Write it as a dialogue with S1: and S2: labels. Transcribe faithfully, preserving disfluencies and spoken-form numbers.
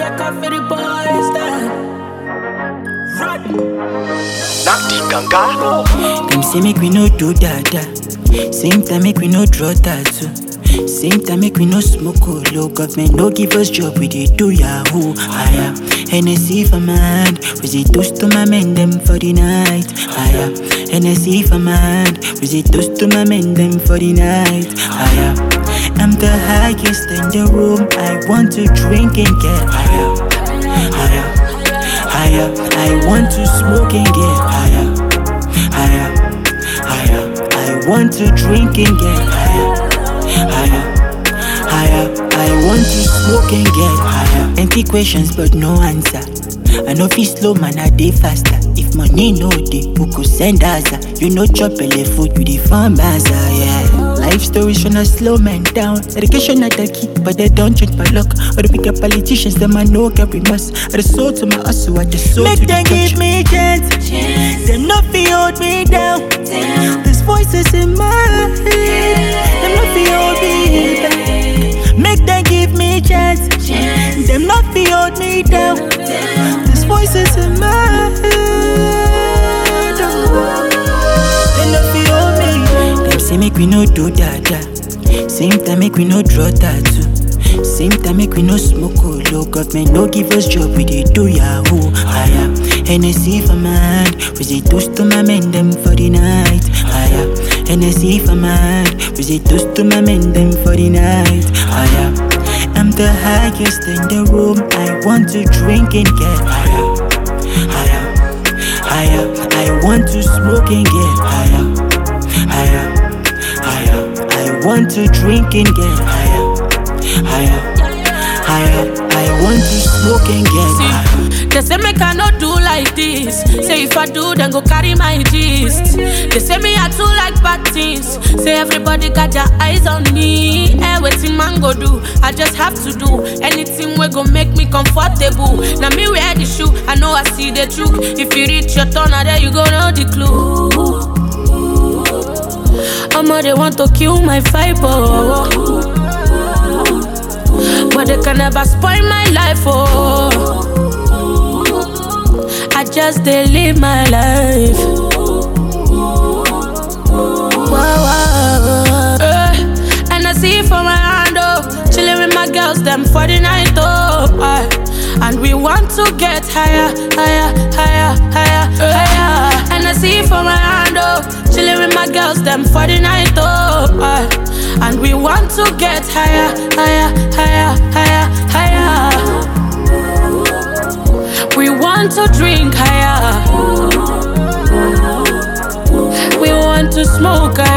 S1: take off for the boys then.
S2: Nati Ganga.
S3: Them say make we no do dada. Same time make we no draw tattoo. Same time make we no smoke low. Government no give us job, we dey do yahoo. I am N S C for my hand. We say toast to my men them for the night. I am N S C for my hand. We say toast to my men them for the night. I am I'm the highest in the room. I want to drink and get higher. Higher, higher. I want to smoke and get higher. Higher, higher. I want to drink and get higher. Higher, higher. I want to smoke and get higher. Empty questions but no answer. I know if slow man I dey faster. If money no dey, who could send us? You know chop belly food with the farm baza, yeah. Life stories tryna slow man down. Education not the key, but they don't change my luck. Or the bigger politicians, them I know carry must. I the soul to my hustle, I the soul Make to the Make them give me chance, chance. Them not fi hold me down. Damn. There's voices in my head. Them not fi hold me back. Make them give me chance, chance. Them not fi hold me down. Damn. There's voices in my head. Oh. Them not fi hold me. Them say make we no do dada. Same time make we no draw tattoo. Same time make we no smoke low. Government no give us job, we dey do yahoo. I am N S C for my hand. We say toast to my men them for the night. I am N S C for my hand. We say toast to my men them for the night. I am I'm the highest in the room. I want to drink and get higher. Higher, higher. I want to smoke and get higher. Higher, higher. I want to drink and get higher. Higher, higher. I want to smoke and get higher.
S1: They say me cannot do like this. Say if I do, then go carry my gist. They say me I too like bad things. Say everybody got their eyes on me. Eh, waiting man go do. I just have to do anything we go make me comfortable. Now me wear the shoe, I know I see the truth. If you reach your turn, there you go know the clue. Omo, they want to kill my fiber, but they can never spoil my life, oh. I just dey live my life. Wow, wow. Uh, and I see for my hand, oh, chilling with my girls, them for the night, oh. Uh, and we want to get higher, higher, higher, higher, higher. And I see for my hand, oh, chilling with my girls, them for the night, oh. Uh, and we want to get higher, higher, higher, higher, higher. We want to drink higher. We want to smoke higher.